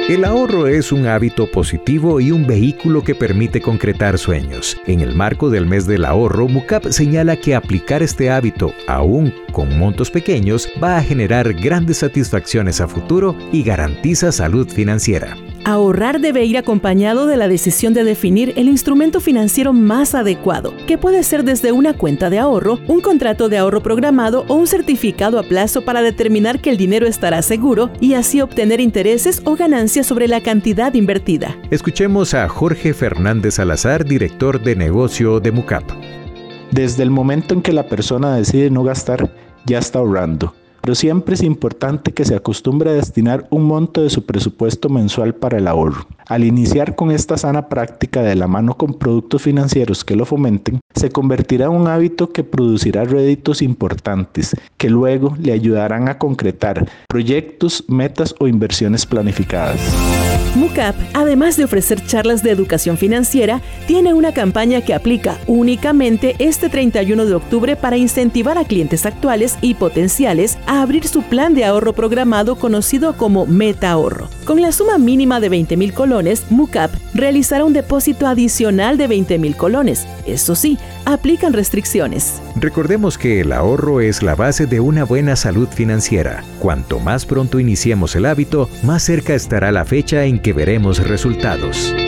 El ahorro es un hábito positivo y un vehículo que permite concretar sueños. En el marco del mes del ahorro, MUCAP señala que aplicar este hábito, aún con montos pequeños, va a generar grandes satisfacciones a futuro y garantiza salud financiera. Ahorrar debe ir acompañado de la decisión de definir el instrumento financiero más adecuado, que puede ser desde una cuenta de ahorro, un contrato de ahorro programado o un certificado a plazo para determinar que el dinero estará seguro y así obtener intereses o ganancias sobre la cantidad invertida. Escuchemos a Jorge Fernández Salazar, director de negocio de MUCAP. Desde el momento en que la persona decide no gastar, ya está ahorrando. Pero siempre es importante que se acostumbre a destinar un monto de su presupuesto mensual para el ahorro. Al iniciar con esta sana práctica de la mano con productos financieros que lo fomenten, se convertirá en un hábito que producirá réditos importantes, que luego le ayudarán a concretar proyectos, metas o inversiones planificadas. MUCAP, además de ofrecer charlas de educación financiera, tiene una campaña que aplica únicamente este 31 de octubre para incentivar a clientes actuales y potenciales a abrir su plan de ahorro programado conocido como Meta Ahorro. Con la suma mínima de 20,000 colones, MUCAP realizará un depósito adicional de 20,000 colones. Eso sí, aplican restricciones. Recordemos que el ahorro es la base de una buena salud financiera. Cuanto más pronto iniciemos el hábito, más cerca estará la fecha en que veremos resultados.